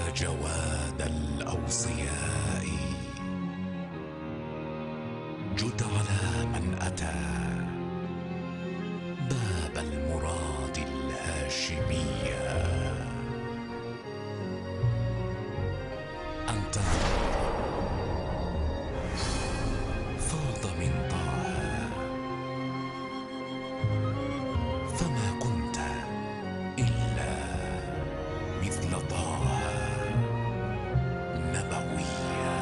يا جواد الأوصياء جد على من أتى باب المراد الهاشمية. أنت فاض من طه، فما كنت إلا مثل طه نبويا.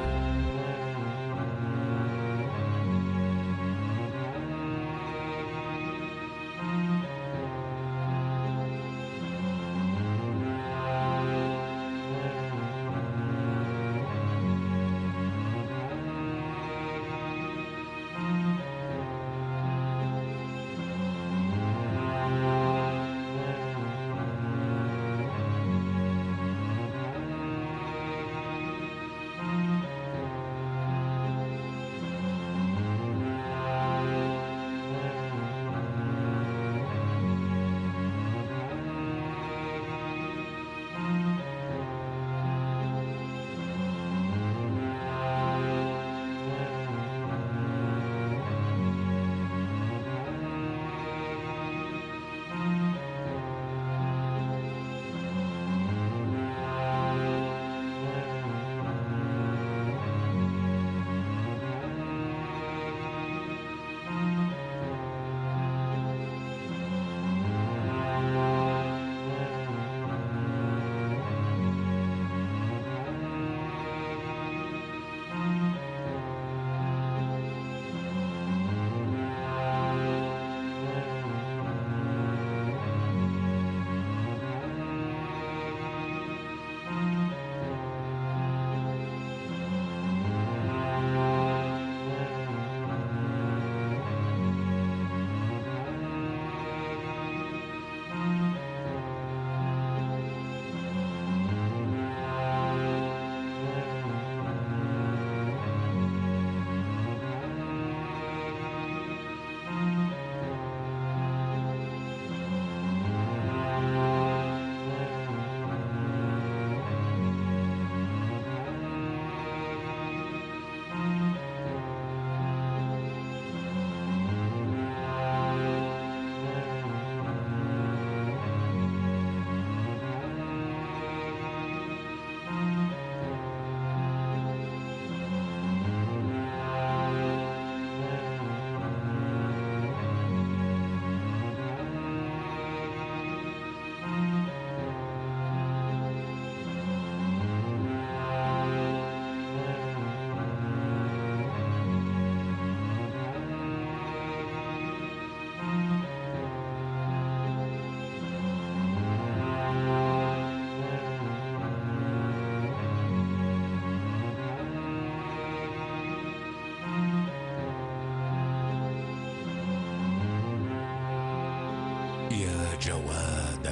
يا جواد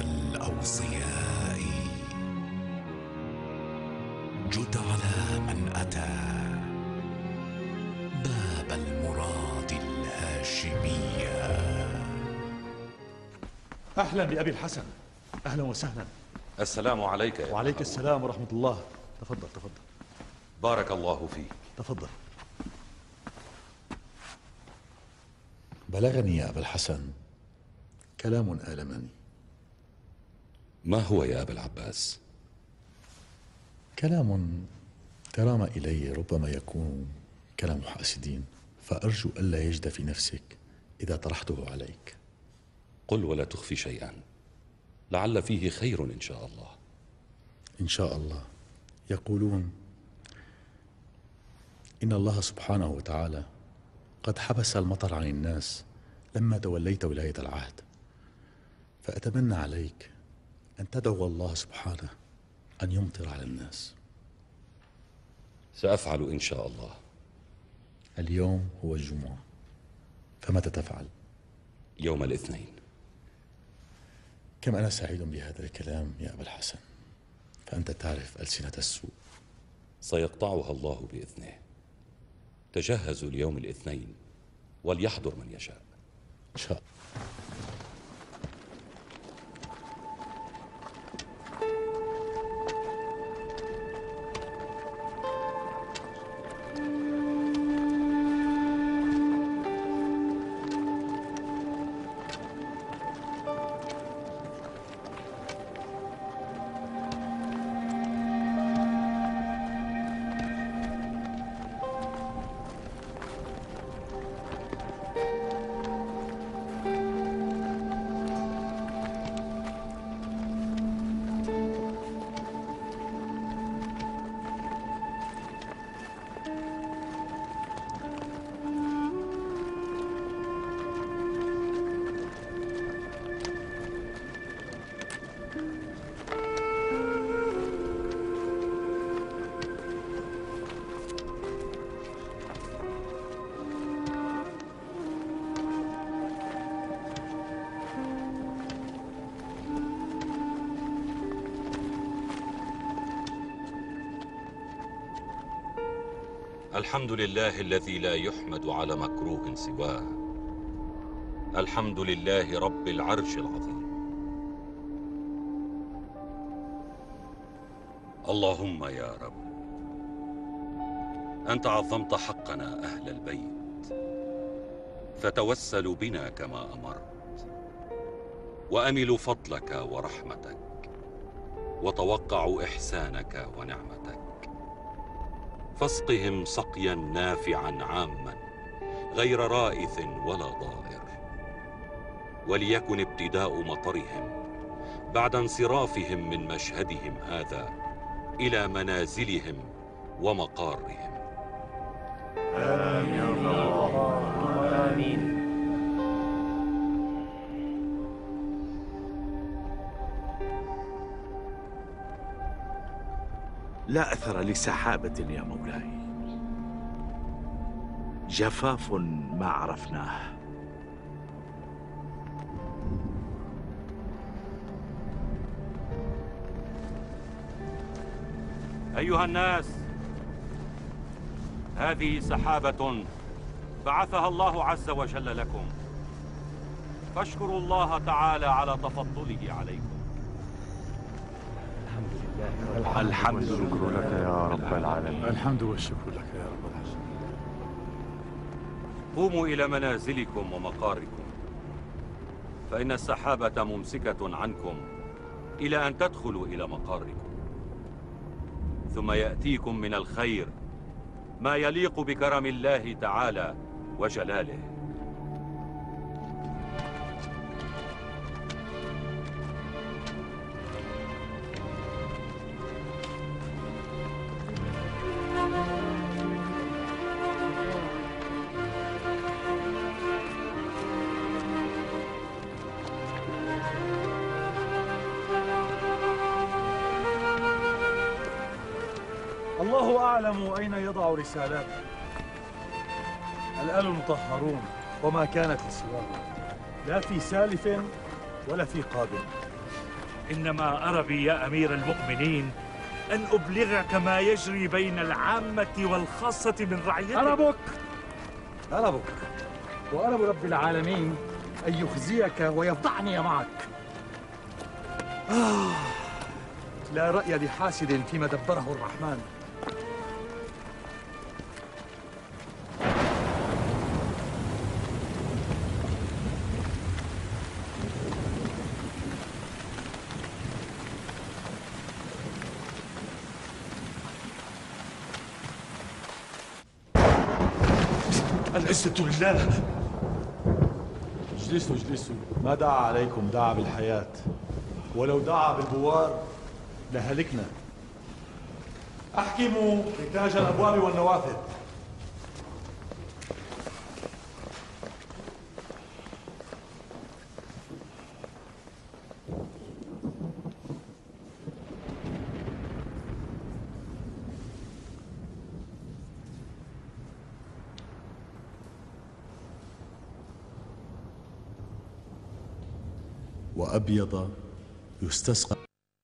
الأوصياء جد على من أتى باب المراد الهاشمية. أهلا بأبي الحسن، أهلا وسهلا. السلام عليك يا وعليك السلام ورحمة الله. تفضل تفضل. بارك الله فيك. تفضل. بلغني يا أبا الحسن كلام آلمني. ما هو يا أبا العباس؟ كلام ترام إلي ربما يكون كلام حاسدين، فأرجو ألا يجد في نفسك إذا طرحته عليك. قل ولا تخفي شيئا، لعل فيه خير إن شاء الله. إن شاء الله. يقولون إن الله سبحانه وتعالى قد حبس المطر عن الناس لما توليت ولاية العهد، فأتمنى عليك أن تدعو الله سبحانه أن يمطر على الناس. سأفعل إن شاء الله. اليوم هو الجمعة، فمتى تفعل؟ يوم الاثنين. كم أنا سعيد بهذا الكلام يا أبا الحسن، فأنت تعرف ألسنة السوء. سيقطعها الله بإذنه. تجهزوا ليوم الاثنين وليحضر من يشاء. إن شاء الله. الحمد لله الذي لا يحمد على مكروه سواه. الحمد لله رب العرش العظيم. اللهم يا رب، أنت عظمت حقنا أهل البيت، فتوسلوا بنا كما أمرت، وأملوا فضلك ورحمتك، وتوقعوا إحسانك ونعمتك، فاسقهم سقيا نافعا عاما غير رائث ولا ضائر، وليكن ابتداء مطرهم بعد انصرافهم من مشهدهم هذا إلى منازلهم ومقارهم. آمين اللهم آمين. لا أثر لسحابة يا مولاي، جفاف ما عرفناه. أيها الناس، هذه سحابة بعثها الله عز وجل لكم، فاشكروا الله تعالى على تفضله عليكم. الحمد والشكر لك يا رب العالمين. الحمد والشكر لك يا رب العالمين. قوموا إلى منازلكم ومقاركم، فإن السحابة ممسكة عنكم إلى أن تدخلوا إلى مقاركم، ثم يأتيكم من الخير ما يليق بكرم الله تعالى وجلاله. الله أعلم أين يضع رسالاته. الآل المطهرون وما كانت لسواه، لا في سالف ولا في قادم. إنما أرى بي يا أمير المؤمنين أن أبلغك ما يجري بين العامة والخاصة من رعيتك. أربك وأرب رب العالمين أن يخزيك ويفضحني معك. لا رأي لحاسد فيما دبره الرحمن. العزة لله. اجلسوا اجلسوا، ما دعا عليكم دعا بالحياة، ولو دعا بالبوار لهلكنا. أحكموا نتاج الأبواب والنوافذ. وأبيض يستسقى.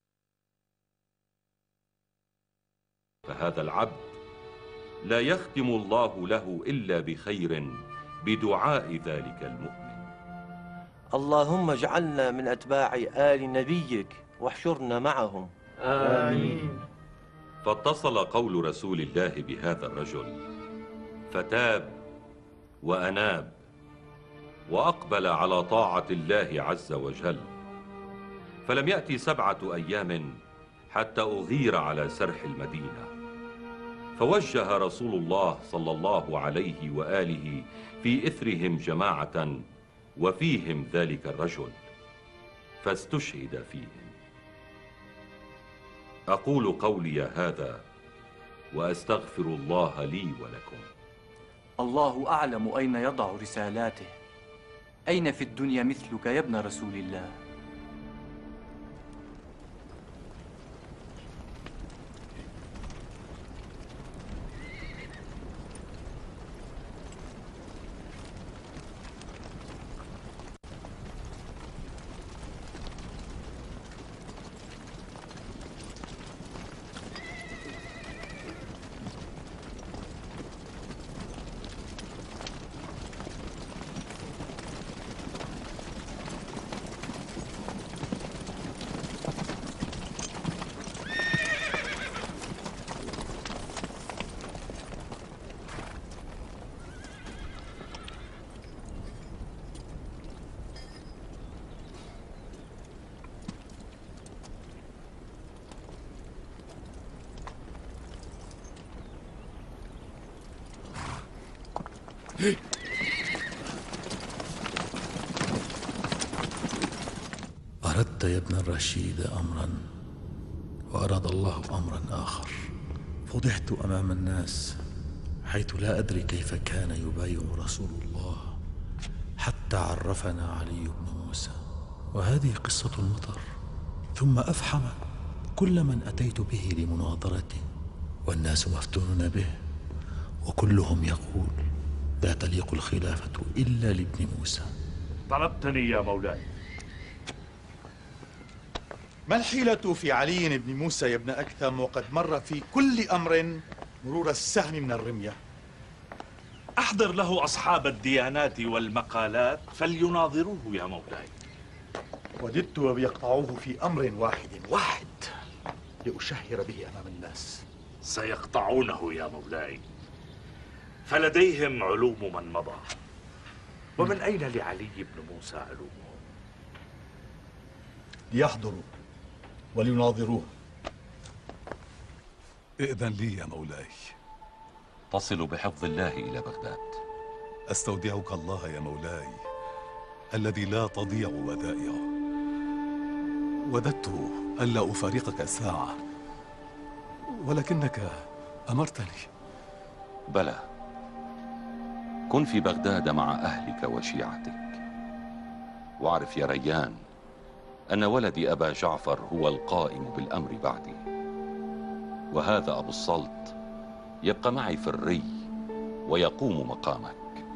فهذا العبد لا يختم الله له إلا بخير بدعاء ذلك المؤمن. اللهم اجعلنا من أتباع آل نبيك واحشرنا معهم. آمين. فاتصل قول رسول الله بهذا الرجل، فتاب وأناب وأقبل على طاعة الله عز وجل. فلم يأتي 7 أيام حتى أغير على سرح المدينة، فوجه رسول الله صلى الله عليه وآله في إثرهم جماعة وفيهم ذلك الرجل، فاستشهد فيهم. أقول قولي هذا وأستغفر الله لي ولكم. الله أعلم أين يضع رسالاته. أين في الدنيا مثلك يا ابن رسول الله؟ أردت يا ابن الرشيد أمرا وأراد الله أمرا آخر. فضحت أمام الناس حيث لا أدري كيف كان يبايع رسول الله حتى عرفنا علي بن موسى، وهذه قصة المطر. ثم أفحم كل من أتيت به لمناظرته، والناس مفتونون به، وكلهم يقول لا تليق الخلافة إلا لابن موسى. طلبتني يا مولاي. ما الحيلة في علي بن موسى يا ابن أكثم وقد مر في كل أمر مرور السهم من الرمية؟ أحضر له أصحاب الديانات والمقالات فليناظروه يا مولاي. وددت ويقطعوه في أمر واحد لأشهر به أمام الناس. سيقطعونه يا مولاي، فلديهم علوم من مضى، ومن أين لعلي بن موسى علومه؟ ليحضروا وليناظروه. ائذن لي يا مولاي. تصل بحفظ الله إلى بغداد. أستودعك الله يا مولاي الذي لا تضيع ودائعه. وددت ألا أفارقك ساعة، ولكنك أمرتني. بلى، كن في بغداد مع أهلك وشيعتك، واعرف يا ريان أن ولدي أبا جعفر هو القائم بالأمر بعدي، وهذا أبو الصلت يبقى معي في الري ويقوم مقامك.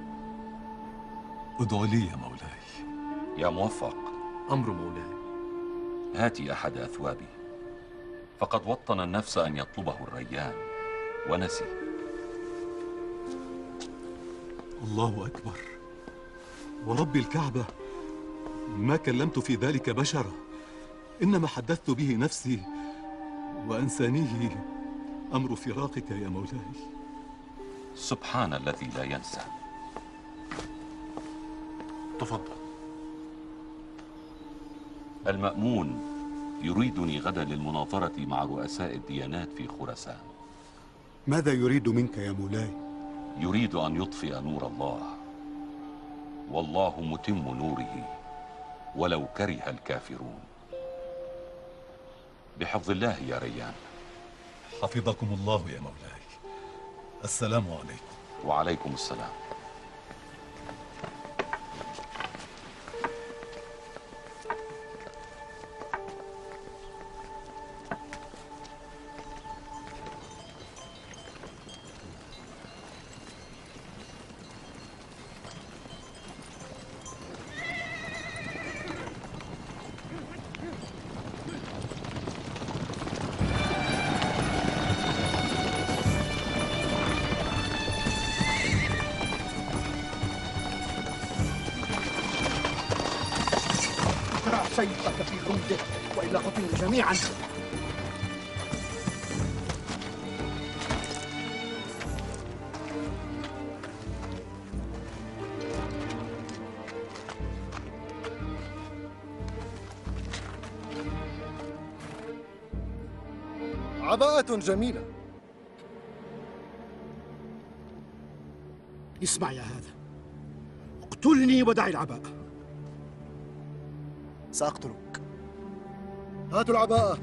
ادعو لي يا مولاي. يا موفق. أمر مولاي. هاتي أحد أثوابي، فقد وطن النفس أن يطلبه الريان ونسي. الله أكبر، ورب الكعبة ما كلمت في ذلك بشرا، إنما حدثت به نفسي، وأنسانيه أمر فراقك يا مولاي. سبحان الذي لا ينسى. تفضل. المأمون يريدني غدا للمناظرة مع رؤساء الديانات في خراسان. ماذا يريد منك يا مولاي؟ يريد أن يطفئ نور الله، والله متم نوره ولو كره الكافرون. بحفظ الله يا ريان. حفظكم الله يا مولاي. السلام عليكم. وعليكم السلام. سيفك في خلده وإلا قتلوا جميعا. عباءة جميلة. اسمع يا هذا، اقتلني ودع العباءة. سأقتلك. هاتوا العباءة.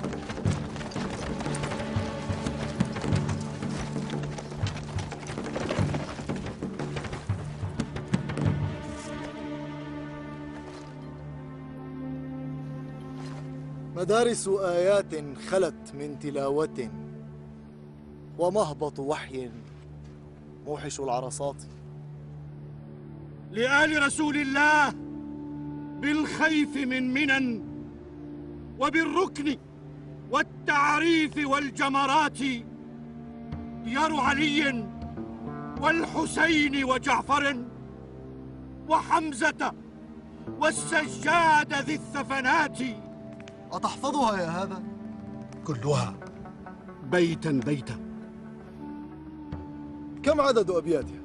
مدارس آيات خلت من تلاوة، ومهبط وحي موحش العرصات. لآل رسول الله بالخيف من منن، وبالركن والتعريف والجمرات، ديار علي والحسين وجعفر وحمزة والسجاد ذي الثفنات. أتحفظها يا هذا؟ كلها بيتا بيتا. كم عدد أبياتها؟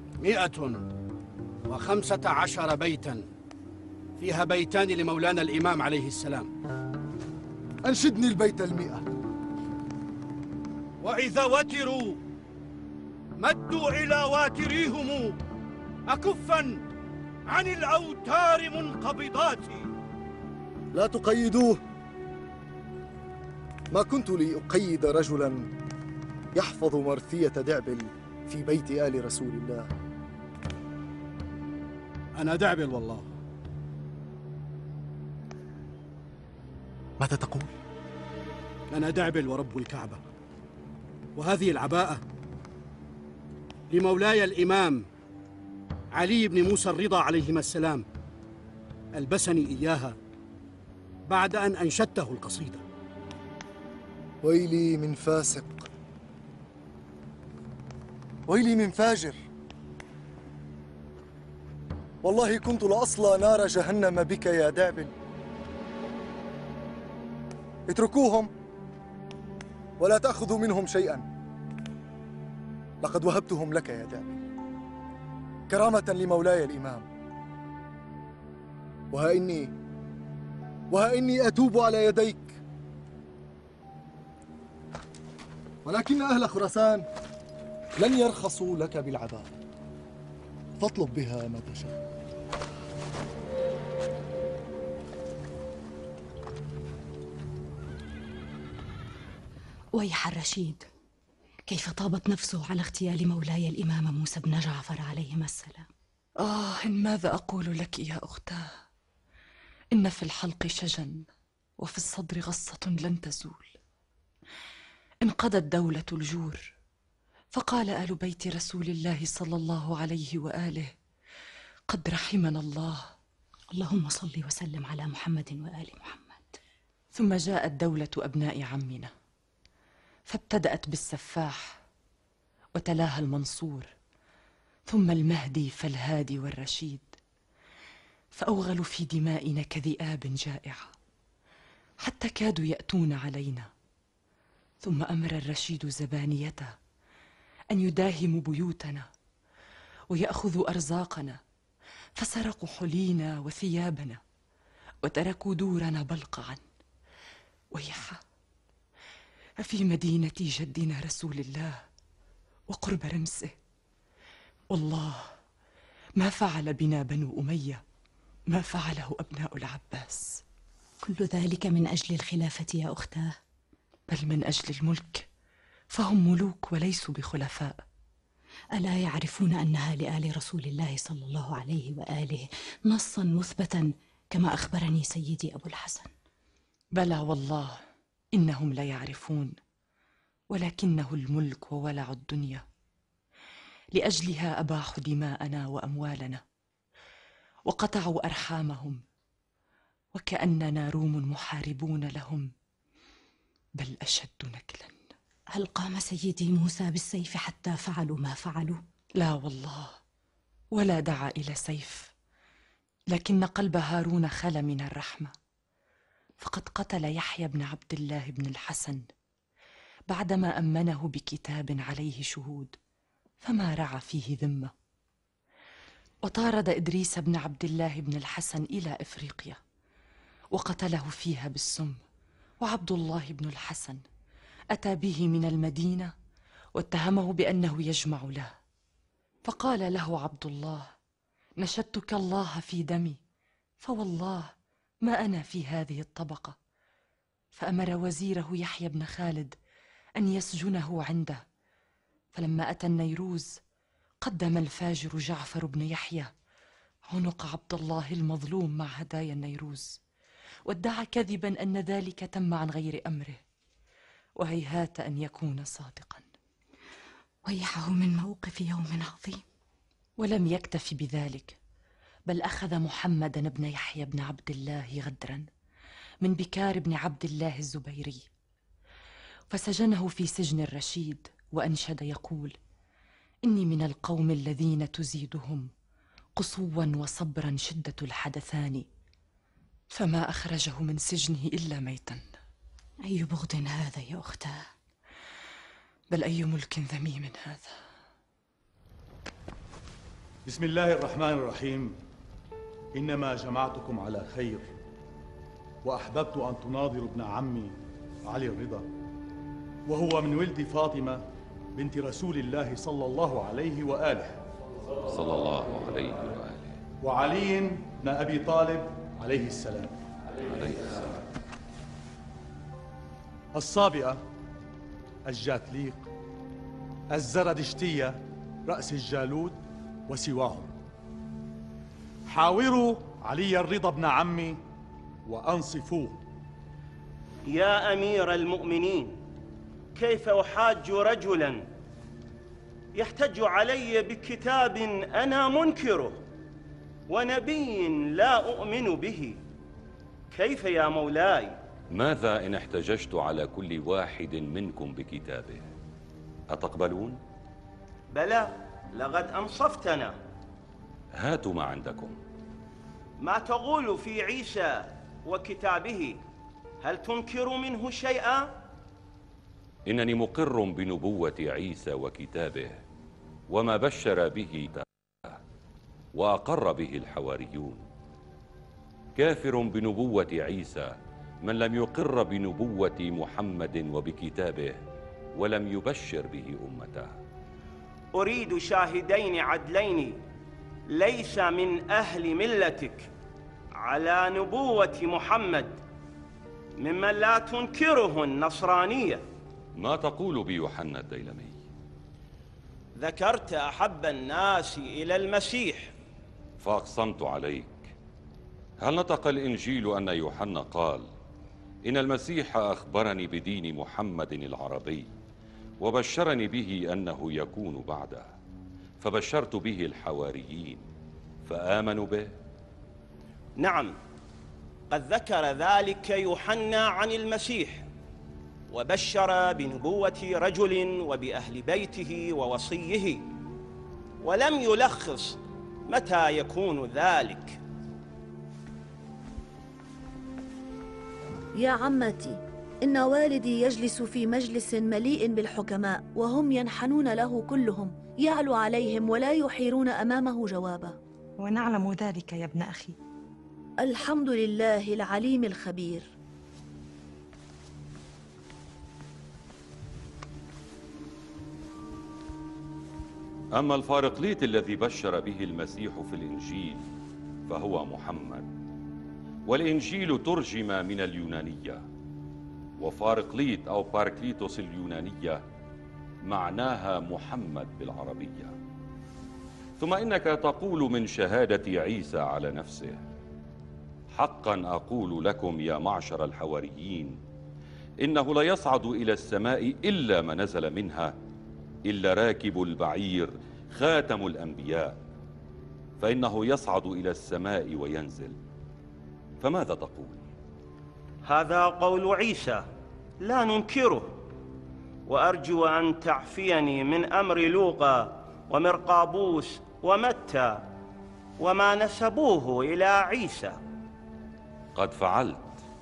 115 بيتا، فيها بيتان لمولانا الإمام عليه السلام. أنشدني البيت 100. وإذا وتروا مدوا إلى واتريهم أكفا عن الأوتار منقبضات. لا تقيدوه. ما كنت لأقيد رجلا يحفظ مرثية دعبل في بيت آل رسول الله. أنا دعبل والله. ماذا تقول؟ أنا دعبل ورب الكعبة، وهذه العباءة لمولاي الإمام علي بن موسى الرضا عليهما السلام، ألبسني إياها بعد أن أنشدته القصيدة. ويلي من فاسق، ويلي من فاجر، والله كنت لأصلى نار جهنم بك يا دعبل. اتركوهم ولا تأخذوا منهم شيئا، لقد وهبتهم لك يا دعبل كرامة لمولاي الإمام. وها إني أتوب على يديك، ولكن أهل خراسان لن يرخصوا لك بالعباءة، فاطلب بها ما تشاء. ويح الرشيد، كيف طابت نفسه على اغتيال مولاي الإمام موسى بن جعفر عليهما السلام. ماذا أقول لك يا أختاه؟ إن في الحلق شجن وفي الصدر غصة لن تزول. انقضت دولة الجور، فقال آل بيت رسول الله صلى الله عليه وآله: قد رحمنا الله. اللهم صل وسلم على محمد وآل محمد. ثم جاءت دولة أبناء عمنا، فابتدأت بالسفاح وتلاها المنصور، ثم المهدي فالهادي والرشيد، فأوغلوا في دمائنا كذئاب جائعة حتى كادوا يأتون علينا. ثم أمر الرشيد زبانيته أن يداهموا بيوتنا ويأخذوا أرزاقنا، فسرقوا حلينا وثيابنا وتركوا دورنا بلقعا. ويحا، أفي مدينة جدنا رسول الله وقرب رمسه، والله ما فعل بنا بنو أمية ما فعله أبناء العباس. كل ذلك من أجل الخلافة يا أختاه؟ بل من أجل الملك، فهم ملوك وليسوا بخلفاء. ألا يعرفون أنها لآل رسول الله صلى الله عليه وآله نصا مثبتا كما أخبرني سيدي أبو الحسن؟ بلى والله إنهم لا يعرفون، ولكنه الملك وولع الدنيا. لأجلها أباحوا دماءنا وأموالنا وقطعوا أرحامهم، وكأننا روم محاربون لهم، بل أشد نكلا. هل قام سيدي موسى بالسيف حتى فعلوا ما فعلوا؟ لا والله، ولا دعا إلى سيف، لكن قلب هارون خلا من الرحمة، فقد قتل يحيى بن عبد الله بن الحسن بعدما أمنه بكتاب عليه شهود، فما رعى فيه ذمة. وطارد إدريس بن عبد الله بن الحسن إلى إفريقيا وقتله فيها بالسم. وعبد الله بن الحسن أتى به من المدينة واتهمه بأنه يجمع له، فقال له عبد الله: نشدتك الله في دمي، فوالله ما أنا في هذه الطبقة. فأمر وزيره يحيى بن خالد أن يسجنه عنده. فلما أتى النيروز قدم الفاجر جعفر بن يحيى عنق عبد الله المظلوم مع هدايا النيروز، وادعى كذبا أن ذلك تم عن غير أمره، وهيهات أن يكون صادقا. ويحه من موقف يوم عظيم. ولم يكتف بذلك، بل أخذ محمدا بن يحيى بن عبد الله غدرا من بكار بن عبد الله الزبيري، فسجنه في سجن الرشيد، وأنشد يقول: إني من القوم الذين تزيدهم قسوا وصبرا شدة الحدثان، فما أخرجه من سجنه إلا ميتا. أي بغض هذا يا أختاه؟ بل أي ملك ذميم هذا. بسم الله الرحمن الرحيم. إنما جمعتكم على خير، وأحببت أن تناظروا ابن عمي علي الرضا، وهو من ولد فاطمة بنت رسول الله صلى الله عليه وآله، صلى الله عليه وآله. وعلي بن أبي طالب عليه السلام. عليه السلام. الصابئة، الجاتليق، الزردشتية، رأس الجالوت وسواهم. حاوروا علي الرضا بن عمي وأنصفوه. يا أمير المؤمنين، كيف أحاج رجلا يحتج علي بكتاب أنا منكره ونبي لا أؤمن به؟ كيف يا مولاي؟ ماذا إن احتججت على كل واحد منكم بكتابه؟ أتقبلون؟ بلى، لقد أنصفتنا. هاتوا ما عندكم. ما تقول في عيسى وكتابه؟ هل تنكر منه شيئا؟ إنني مقر بنبوة عيسى وكتابه وما بشر به وأقر به الحواريون. كافر بنبوة عيسى من لم يقر بنبوة محمد وبكتابه ولم يبشر به أمته. أريد شاهدين عدلين ليس من أهل ملتك على نبوة محمد ممن لا تنكره النصرانية. ما تقول بيوحنا الديلمي؟ ذكرت أحب الناس إلى المسيح فأقسمت عليك. هل نطق الإنجيل أن يوحنا قال إن المسيح أخبرني بدين محمد العربي وبشرني به أنه يكون بعده، فبشرت به الحواريين فآمنوا به؟ نعم، قد ذكر ذلك يوحنا عن المسيح وبشر بنبوة رجل وبأهل بيته ووصيه، ولم يلخص متى يكون ذلك. يا عمتي، إن والدي يجلس في مجلس مليء بالحكماء وهم ينحنون له كلهم، يعلو عليهم ولا يحيرون أمامه جوابا. ونعلم ذلك يا ابن أخي. الحمد لله العليم الخبير. أما الفارقليط الذي بشر به المسيح في الإنجيل فهو محمد، والإنجيل ترجم من اليونانية، وفارقليط أو باركليتوس اليونانية معناها محمد بالعربية. ثم إنك تقول من شهادة عيسى على نفسه: حقا أقول لكم يا معشر الحواريين إنه لا يصعد إلى السماء إلا ما نزل منها إلا راكب البعير خاتم الأنبياء، فإنه يصعد إلى السماء وينزل. فماذا تقول؟ هذا قول عيسى لا ننكره، وأرجو أن تعفيني من أمر لوقا ومرقابوس ومتى وما نسبوه إلى عيسى. قد فعلت.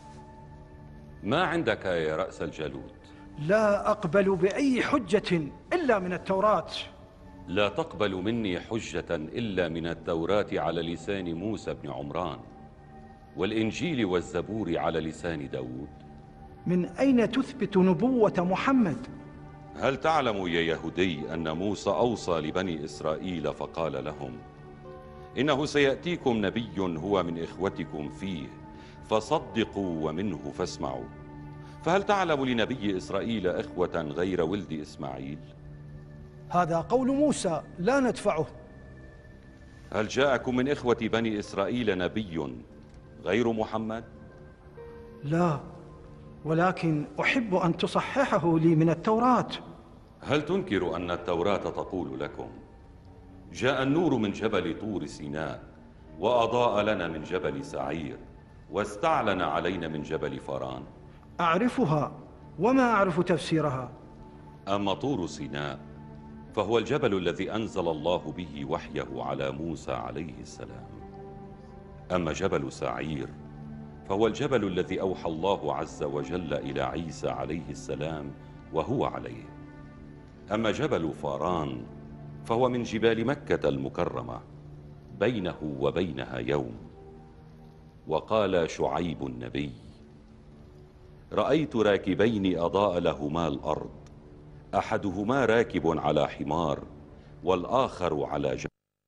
ما عندك يا رأس الجالوت؟ لا أقبل بأي حجة إلا من التوراة. لا تقبل مني حجة إلا من التوراة على لسان موسى بن عمران، والإنجيل والزبور على لسان داود. من أين تثبت نبوة محمد؟ هل تعلم يا يهودي أن موسى أوصى لبني إسرائيل فقال لهم: إنه سيأتيكم نبي هو من إخوتكم فيه فصدقوا ومنه فاسمعوا. فهل تعلم لنبي إسرائيل إخوة غير ولد إسماعيل؟ هذا قول موسى لا ندفعه. هل جاءكم من إخوة بني إسرائيل نبي غير محمد؟ لا، ولكن أحب أن تصححه لي من التوراة. هل تنكر أن التوراة تقول لكم: جاء النور من جبل طور سيناء وأضاء لنا من جبل سعير واستعلن علينا من جبل فاران؟ أعرفها وما أعرف تفسيرها. أما طور سيناء فهو الجبل الذي أنزل الله به وحيه على موسى عليه السلام. أما جبل سعير فهو الجبل الذي أوحى الله عز وجل إلى عيسى عليه السلام وهو عليه. أما جبل فاران فهو من جبال مكة المكرمة بينه وبينها يوم. وقال شعيب النبي: رأيت راكبين أضاء لهما الأرض، أحدهما راكب على حمار والآخر على جبل.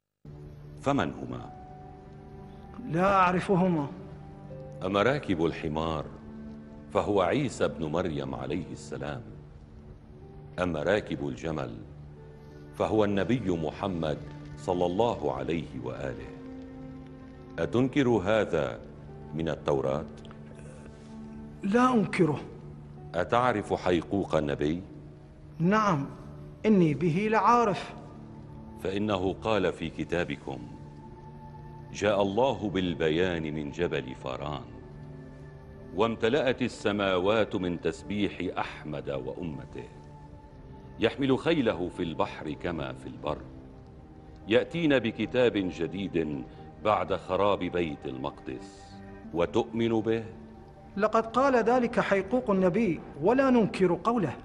فمن هما؟ لا أعرفهما. أما راكب الحمار فهو عيسى بن مريم عليه السلام، أما راكب الجمل فهو النبي محمد صلى الله عليه وآله. أتنكر هذا من التوراة؟ لا أنكره. أتعرف حيقوق النبي؟ نعم، إني به لعارف. فإنه قال في كتابكم: جاء الله بالبيان من جبل فاران، وامتلأت السماوات من تسبيح أحمد وأمته، يحمل خيله في البحر كما في البر، يأتين بكتاب جديد بعد خراب بيت المقدس، وتؤمن به؟ لقد قال ذلك حيقوق النبي ولا ننكر قوله.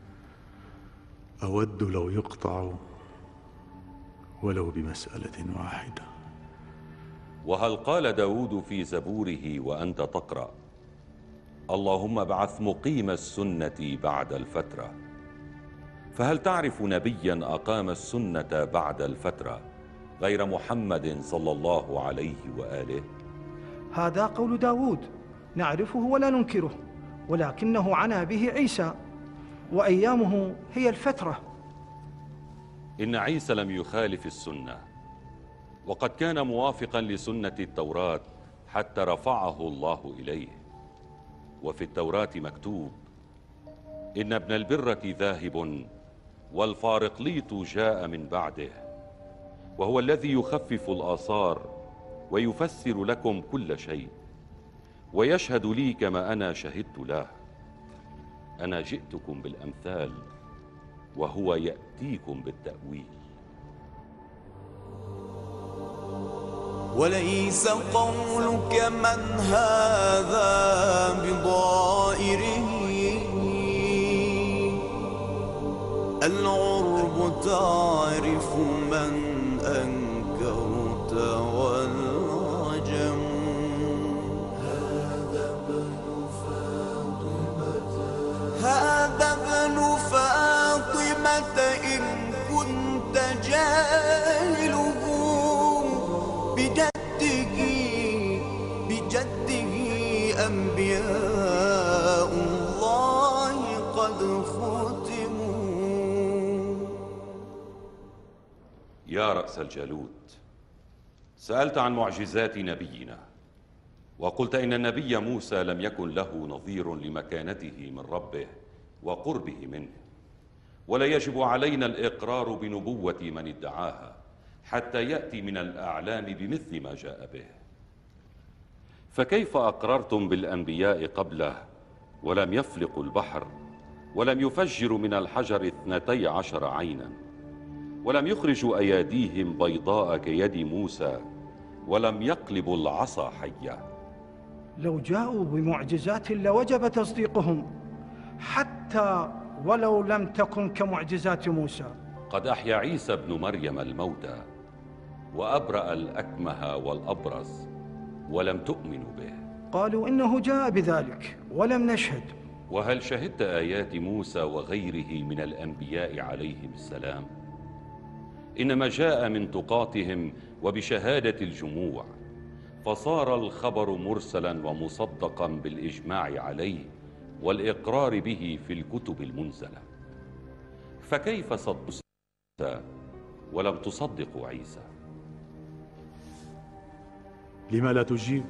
أود لو يقطع ولو بمسألة واحدة. وهل قال داود في زبوره وأنت تقرأ: اللهم ابعث مقيم السنة بعد الفترة؟ فهل تعرف نبيا أقام السنة بعد الفترة غير محمد صلى الله عليه وآله؟ هذا قول داود، نعرفه ولا ننكره، ولكنه عنى به عيسى، وأيامه هي الفترة. إن عيسى لم يخالف السنة، وقد كان موافقا لسنة التوراة حتى رفعه الله إليه. وفي التوراة مكتوب: إن ابن البرة ذاهب والفارقليط جاء من بعده، وهو الذي يخفف الآثار ويفسر لكم كل شيء، ويشهد لي كما أنا شهدت له. أنا جئتكم بالأمثال وهو يأتيكم بالتأويل. وليس قولك من هذا بضائره، العرب تعرف من أنكرت والعجم. هذا ابن فاطمة إن كنت جاهله، بجده أنبياء الله قد ختموا. يا رأس الجالوت، سألت عن معجزات نبينا، وقلت إن النبي موسى لم يكن له نظير لمكانته من ربه وقربه منه، ولا يجب علينا الإقرار بنبوة من ادعاها حتى يأتي من الأعلام بمثل ما جاء به. فكيف أقررتم بالأنبياء قبله ولم يفلقوا البحر، ولم يفجروا من الحجر 12 عينا، ولم يخرجوا أياديهم بيضاء كيد موسى، ولم يقلبوا العصا حية؟ لو جاءوا بمعجزات لوجب تصديقهم، حتى ولو لم تكن كمعجزات موسى. قد أحيا عيسى ابن مريم الموتى، وأبرأ الأكمه والأبرص، ولم تؤمنوا به. قالوا إنه جاء بذلك ولم نشهد. وهل شهدت آيات موسى وغيره من الأنبياء عليهم السلام؟ إنما جاء من تقاتهم وبشهادة الجموع، فصار الخبر مرسلا ومصدقا بالإجماع عليه والإقرار به في الكتب المنزلة. فكيف صدقوا موسى ولم تصدقوا عيسى؟ لما لا تجيب؟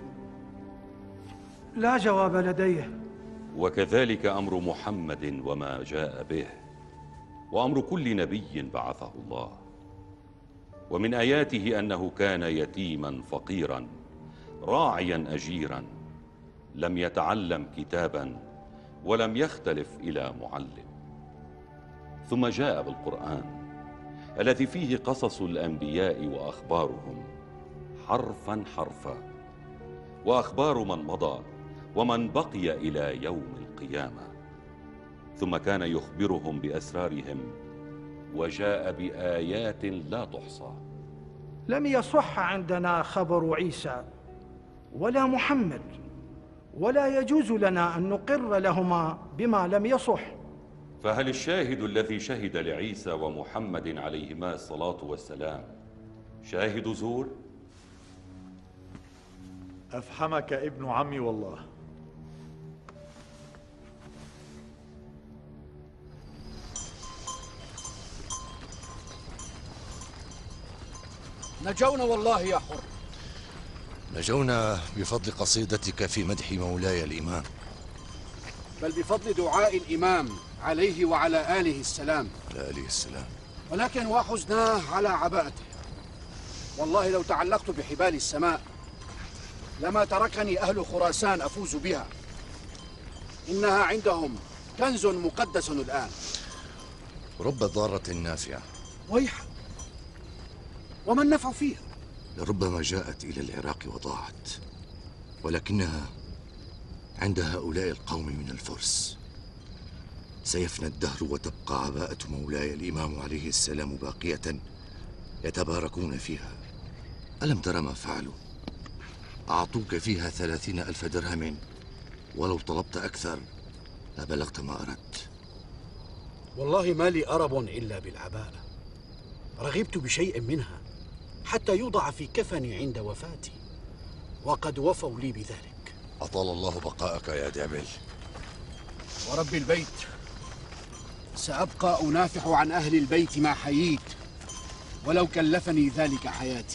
لا جواب لديه. وكذلك أمر محمد وما جاء به، وأمر كل نبي بعثه الله. ومن آياته أنه كان يتيما فقيرا راعيا أجيرا، لم يتعلم كتابا ولم يختلف إلى معلم. ثم جاء بالقرآن الذي فيه قصص الأنبياء وأخبارهم حرفا حرفا، وأخبار من مضى ومن بقي إلى يوم القيامة. ثم كان يخبرهم بأسرارهم، وجاء بآيات لا تحصى. لم يصح عندنا خبر عيسى ولا محمد، ولا يجوز لنا أن نقر لهما بما لم يصح. فهل الشاهد الذي شهد لعيسى ومحمد عليهما الصلاة والسلام شاهد زور. أفحمك ابن عمي والله. نجونا والله يا حر. نجونا بفضل قصيدتك في مدح مولاي الإمام، بل بفضل دعاء الإمام عليه وعلى آله السلام. على آله السلام. ولكن وحزناه على عباءته. والله لو تعلقت بحبال السماء لما تركني أهل خراسان أفوز بها. إنها عندهم كنز مقدس الآن. رب ضارة نافعة. ويحا، وما النفع فيها؟ لربما جاءت إلى العراق وضاعت، ولكنها عند هؤلاء القوم من الفرس. سيفنى الدهر وتبقى عباءة مولاي الإمام عليه السلام باقية يتباركون فيها. ألم تر ما فعلوا؟ أعطوك فيها 30,000 درهم، ولو طلبت أكثر لبلغت ما أردت. والله ما لي أرب إلا بالعباءة. رغبت بشيء منها حتى يوضع في كفني عند وفاتي، وقد وفوا لي بذلك. أطال الله بقاءك يا دعبل. ورب البيت سأبقى أنافح عن أهل البيت ما حييت، ولو كلفني ذلك حياتي.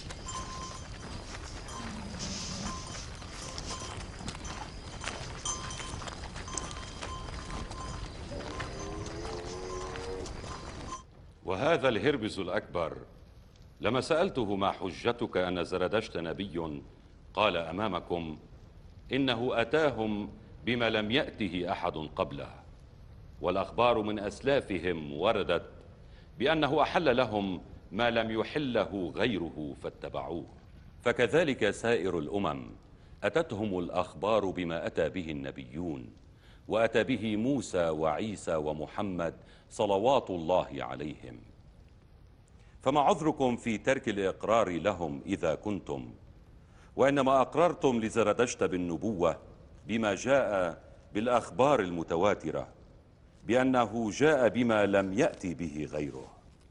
وهذا الهربز الأكبر لما سألته ما حجتك أن زردشت نبي قال أمامكم إنه أتاهم بما لم يأته أحد قبله، والأخبار من أسلافهم وردت بأنه أحل لهم ما لم يحله غيره فاتبعوه. فكذلك سائر الأمم أتتهم الأخبار بما أتى به النبيون، وأتى به موسى وعيسى ومحمد صلوات الله عليهم. فما عذركم في ترك الإقرار لهم إذا كنتم، وإنما أقررتم لزردشت بالنبوة بما جاء بالأخبار المتواترة بأنه جاء بما لم يأتي به غيره.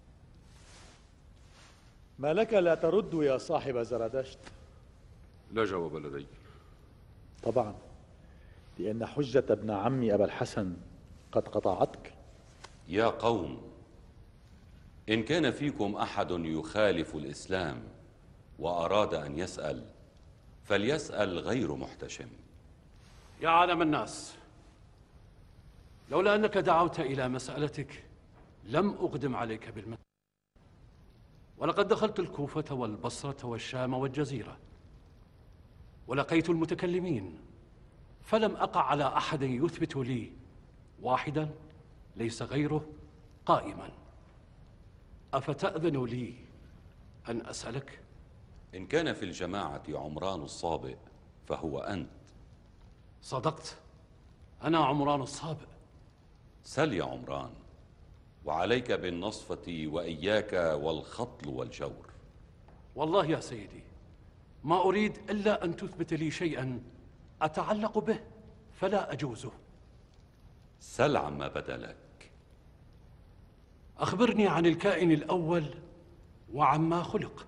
ما لك لا ترد يا صاحب زردشت؟ لا جواب لدي. طبعا، لأن حجة ابن عمي أبا الحسن قد قطعتك. يا قوم، إن كان فيكم أحد يخالف الإسلام وأراد أن يسأل فليسأل غير محتشم. يا عالم الناس، لولا أنك دعوت إلى مسألتك لم أقدم عليك بالمسألة، ولقد دخلت الكوفة والبصرة والشام والجزيرة ولقيت المتكلمين، فلم أقع على أحد يثبت لي واحدا ليس غيره قائما. أفتأذن لي أن أسألك؟ إن كان في الجماعة عمران الصابئ فهو أنت. صدقت، أنا عمران الصابئ. سل يا عمران، وعليك بالنصفة وإياك والخطل والجور. والله يا سيدي ما أريد إلا أن تثبت لي شيئا أتعلق به فلا أجوزه. سل عما بدا لك. أخبرني عن الكائن الأول وعما خلق.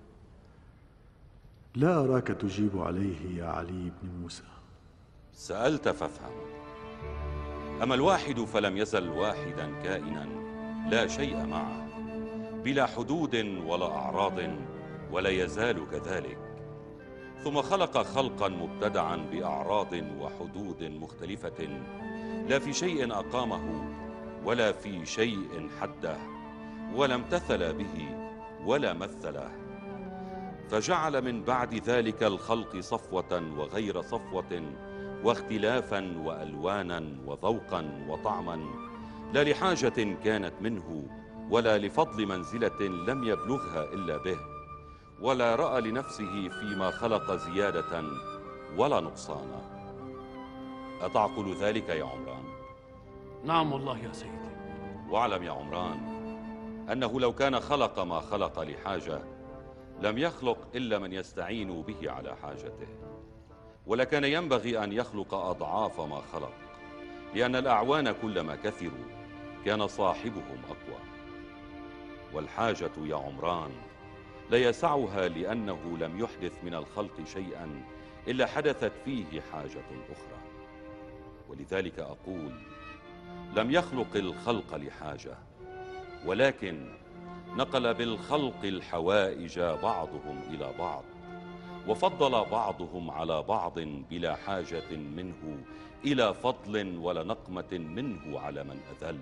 لا أراك تجيب عليه يا علي بن موسى. سألت فافهم. أما الواحد فلم يزل واحدا كائنا لا شيء معه، بلا حدود ولا أعراض، ولا يزال كذلك. ثم خلق خلقا مبتدعا بأعراض وحدود مختلفة، لا في شيء أقامه ولا في شيء حده، ولا امتثل به ولا مثله. فجعل من بعد ذلك الخلق صفوة وغير صفوة، واختلافا وألوانا وذوقا وطعما، لا لحاجة كانت منه ولا لفضل منزلة لم يبلغها إلا به، ولا رأى لنفسه فيما خلق زيادة ولا نقصانا. أتعقل ذلك يا عمران؟ نعم والله يا سيدي. واعلم يا عمران أنه لو كان خلق ما خلق لحاجة لم يخلق إلا من يستعين به على حاجته، ولكان ينبغي أن يخلق أضعاف ما خلق، لأن الأعوان كلما كثروا كان صاحبهم أقوى. والحاجة يا عمران ليسعها، لأنه لم يحدث من الخلق شيئا إلا حدثت فيه حاجة أخرى. ولذلك أقول: لم يخلق الخلق لحاجة، ولكن نقل بالخلق الحوائج بعضهم إلى بعض، وفضل بعضهم على بعض بلا حاجة منه إلى فضل ولا نقمة منه على من أذل،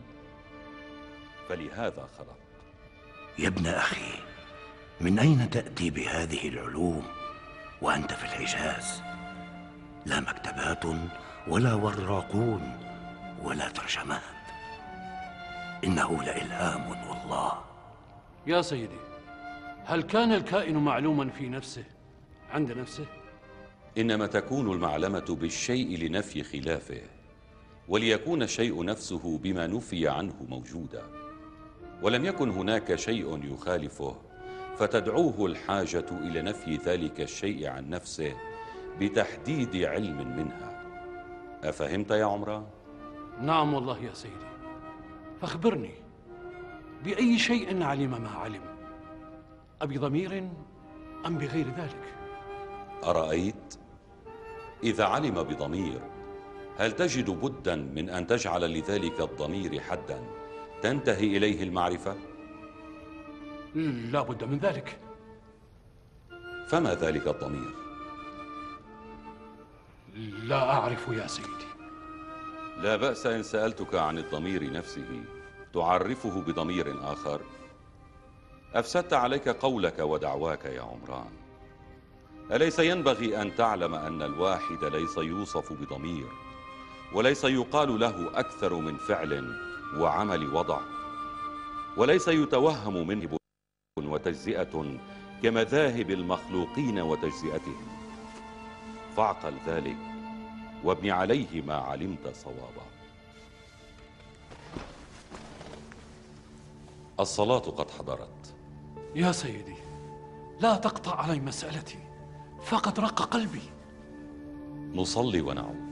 فلهذا خلق. يا ابن أخي، من أين تأتي بهذه العلوم وأنت في الحجاز؟ لا مكتبات ولا وراقون ولا ترجمات، إنه لإلهام والله. يا سيدي، هل كان الكائن معلوما في نفسه عند نفسه؟ إنما تكون المعلمة بالشيء لنفي خلافه، وليكون الشيء نفسه بما نفي عنه موجودا، ولم يكن هناك شيء يخالفه فتدعوه الحاجة إلى نفي ذلك الشيء عن نفسه بتحديد علم منها. أفهمت يا عمران؟ نعم والله يا سيدي. فاخبرني، بأي شيء علم ما علم؟ أبضمير أم بغير ذلك؟ أرأيت؟ إذا علم بضمير، هل تجد بدا من أن تجعل لذلك الضمير حدا تنتهي إليه المعرفة؟ لا بد من ذلك. فما ذلك الضمير؟ لا أعرف يا سيدي. لا بأس إن سألتك عن الضمير نفسه تعرفه بضمير آخر. أفسدت عليك قولك ودعواك يا عمران. أليس ينبغي أن تعلم أن الواحد ليس يوصف بضمير، وليس يقال له أكثر من فعل وعمل وضع، وليس يتوهم منه وتجزئة كمذاهب المخلوقين وتجزئتهم؟ فاعقل ذلك وابن عليه ما علمت صوابا. الصلاة قد حضرت. يا سيدي، لا تقطع علي مسألتي، فقد رق قلبي. نصلي ونعود.